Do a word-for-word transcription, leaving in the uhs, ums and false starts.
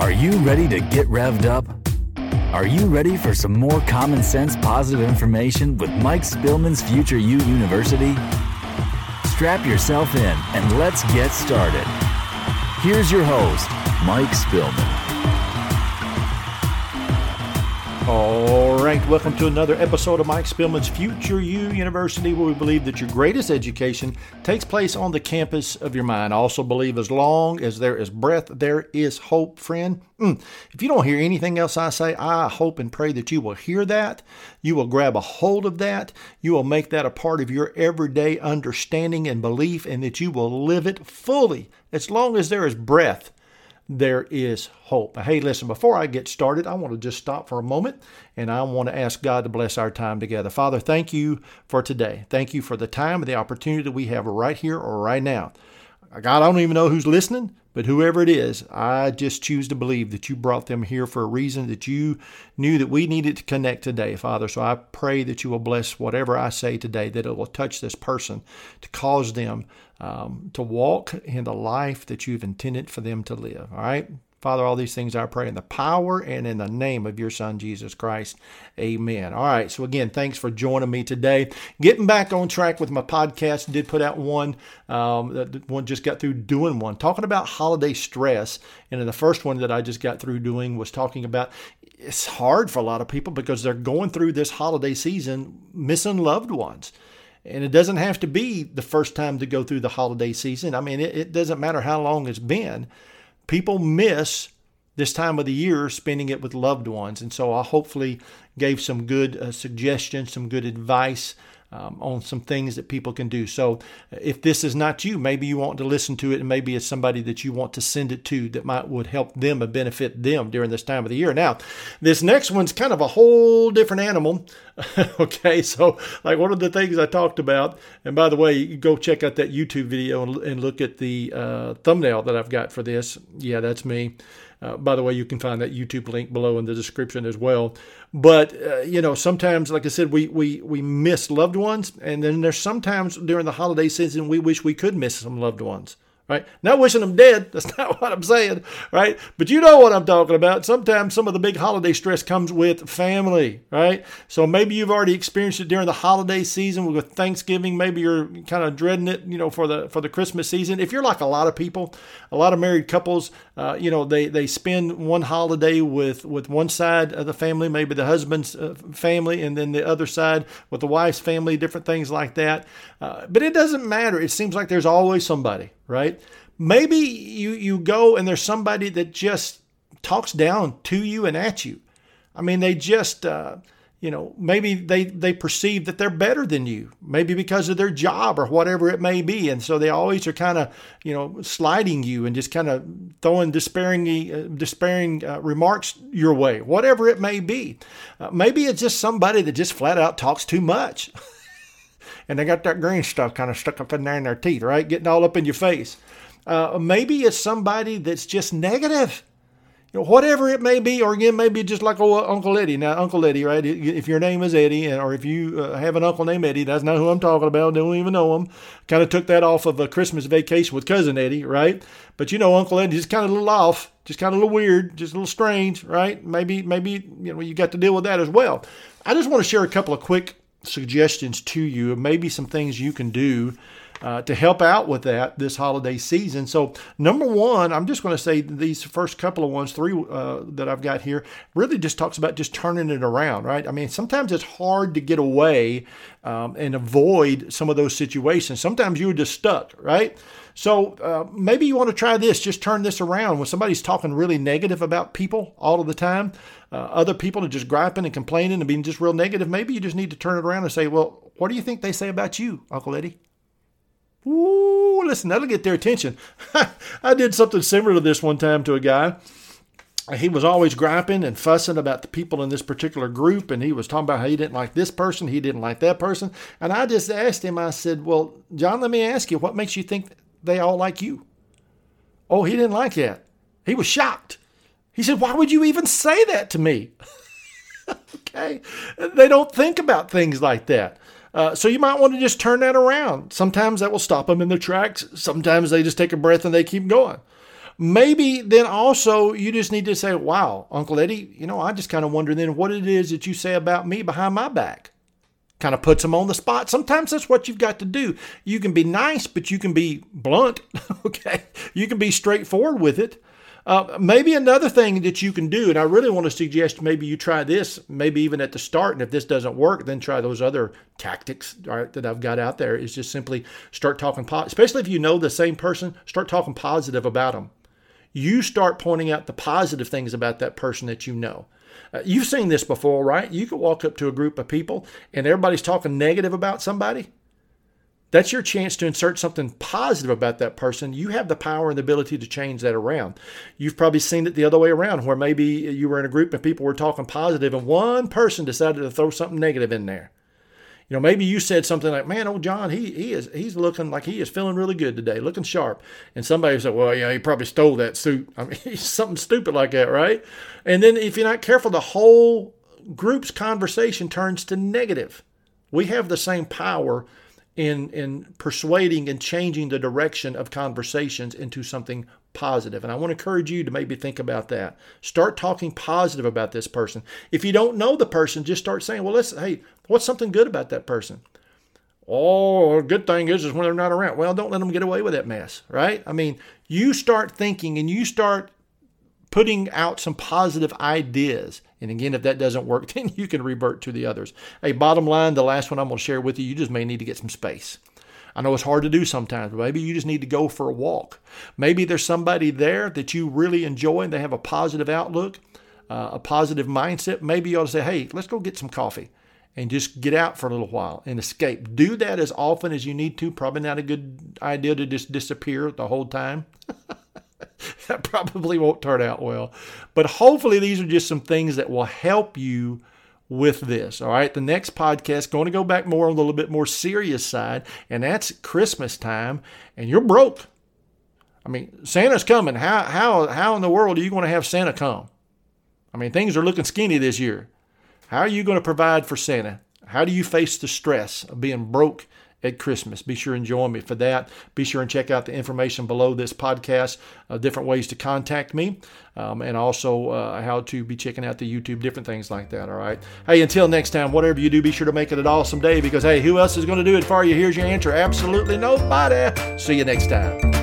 Are you ready to get revved up? Are you ready for some more common sense positive information with Mike Spillman's Future You University? Strap yourself in and let's get started. Here's your host, Mike Spillman. All right, welcome to another episode of Mike Spillman's Future You University, where we believe that your greatest education takes place on the campus of your mind. I also believe as long as there is breath, there is hope, friend. Mm. If you don't hear anything else I say, I hope and pray that you will hear that. You will grab a hold of that. You will make that a part of your everyday understanding and belief, and that you will live it fully. As long as there is breath, there is hope. Hey, listen, before I get started, I want to just stop for a moment and I want to ask God to bless our time together. Father, thank you for today. Thank you for the time and the opportunity that we have right here or right now. God, I don't even know who's listening, but whoever it is, I just choose to believe that you brought them here for a reason, that you knew that we needed to connect today, Father. So I pray that you will bless whatever I say today, that it will touch this person to cause them um, to walk in the life that you've intended for them to live. All right? Father, all these things I pray in the power and in the name of your Son, Jesus Christ. Amen. All right. So again, thanks for joining me today. Getting back on track with my podcast. Did put out one. Um, that one just got through doing one. Talking about holiday stress. And in the first one that I just got through doing was talking about it's hard for a lot of people because they're going through this holiday season missing loved ones. And it doesn't have to be the first time to go through the holiday season. I mean, it, it doesn't matter how long it's been. People miss this time of the year spending it with loved ones. And so I hopefully gave some good uh, suggestions, some good advice um, on some things that people can do. So if this is not you, maybe you want to listen to it, and maybe it's somebody that you want to send it to that might would help them and benefit them during this time of the year. Now, this next one's kind of a whole different animal. Okay, so like one of the things I talked about, and by the way, you go check out that YouTube video and, and look at the uh, thumbnail that I've got for this. Yeah, that's me. Uh, by the way, you can find that YouTube link below in the description as well. But, uh, you know, sometimes, like I said, we, we, we miss loved ones. And then there's sometimes during the holiday season, we wish we could miss some loved ones. Right? Not wishing them dead. That's not what I'm saying. Right? But you know what I'm talking about. Sometimes some of the big holiday stress comes with family. Right? So maybe you've already experienced it during the holiday season with Thanksgiving. Maybe you're kind of dreading it, you know, for the for the Christmas season. If you're like a lot of people, a lot of married couples, uh, you know, they, they spend one holiday with, with one side of the family, maybe the husband's uh, family, and then the other side with the wife's family, different things like that. Uh, but it doesn't matter. It seems like there's always somebody. Right? Maybe you, you go and there's somebody that just talks down to you and at you. I mean, they just, uh, you know, maybe they, they perceive that they're better than you, maybe because of their job or whatever it may be. And so they always are kind of, you know, sliding you and just kind of throwing despairing, uh, despairing uh, remarks your way, whatever it may be. Uh, maybe it's just somebody that just flat out talks too much. And they got that green stuff kind of stuck up in there in their teeth, right? Getting all up in your face. Uh, maybe it's somebody that's just negative. You know, whatever it may be, or again, maybe just like old Uncle Eddie. Now, Uncle Eddie, right? If your name is Eddie, or if you uh, have an uncle named Eddie, that's not who I'm talking about. Don't even know him. Kind of took that off of a Christmas Vacation with Cousin Eddie, right? But you know, Uncle Eddie just kind of a little off, just kind of a little weird, just a little strange, right? Maybe, maybe you know, you got to deal with that as well. I just want to share a couple of quick suggestions to you, maybe some things you can do uh, to help out with that this holiday season. So number one, I'm just going to say these first couple of ones, three uh, that I've got here, really just talks about just turning it around, right? I mean, sometimes it's hard to get away um, and avoid some of those situations. Sometimes you're just stuck, right? So uh, maybe you want to try this, just turn this around. When somebody's talking really negative about people all of the time, uh, other people are just griping and complaining and being just real negative, maybe you just need to turn it around and say, well, what do you think they say about you, Uncle Eddie? Ooh, listen, that'll get their attention. I did something similar to this one time to a guy. He was always griping and fussing about the people in this particular group, and he was talking about how he didn't like this person, he didn't like that person. And I just asked him, I said, well, John, let me ask you, what makes you think they all like you? Oh, he didn't like that. He was shocked. He said, why would you even say that to me? Okay. They don't think about things like that. Uh, so you might want to just turn that around. Sometimes that will stop them in their tracks. Sometimes they just take a breath and they keep going. maybe then also you just need to say, wow, Uncle Eddie, you know, I just kind of wonder then what it is that you say about me behind my back. Kind of puts them on the spot. Sometimes that's what you've got to do. You can be nice, but you can be blunt. Okay. You can be straightforward with it. Uh, maybe another thing that you can do, and I really want to suggest maybe you try this, maybe even at the start, and if this doesn't work, then try those other tactics, all right, that I've got out there, is just simply start talking, po- especially if you know the same person, start talking positive about them. You start pointing out the positive things about that person that you know. Uh, you've seen this before, right? You could walk up to a group of people and everybody's talking negative about somebody. That's your chance to insert something positive about that person. You have the power and the ability to change that around. You've probably seen it the other way around, where maybe you were in a group and people were talking positive and one person decided to throw something negative in there. You know, maybe you said something like, man, old John, he he is he's looking like he is feeling really good today, looking sharp. And somebody said, well, yeah, he probably stole that suit. I mean, something stupid like that, right? And then if you're not careful, the whole group's conversation turns to negative. We have the same power in in persuading and changing the direction of conversations into something positive. And I want to encourage you to maybe think about that. Start talking positive about this person. If you don't know the person, just start saying, well, let's, hey, what's something good about that person? Oh, a good thing is, is when they're not around. Well, don't let them get away with that mess, right? I mean, you start thinking and you start putting out some positive ideas. And again, if that doesn't work, then you can revert to the others. Hey, bottom line, the last one I'm going to share with you, you just may need to get some space. I know it's hard to do sometimes, but maybe you just need to go for a walk. Maybe there's somebody there that you really enjoy and they have a positive outlook, uh, a positive mindset. Maybe you ought to say, hey, let's go get some coffee and just get out for a little while and escape. Do that as often as you need to. Probably not a good idea to just disappear the whole time. That probably won't turn out well. But hopefully these are just some things that will help you with this. All right. The next podcast, going to go back more on the little bit more serious side, and that's Christmas time, and you're broke. I mean, Santa's coming. How how how in the world are you going to have Santa come? I mean, things are looking skinny this year. How are you going to provide for Santa? How do you face the stress of being broke at Christmas? Be sure and join me for that. Be sure and check out the information below this podcast, uh, different ways to contact me, um, and also uh, how to be checking out the YouTube, different things like that, all right? Hey, until next time, whatever you do, be sure to make it an awesome day because, hey, who else is going to do it for you? Here's your answer. Absolutely nobody. See you next time.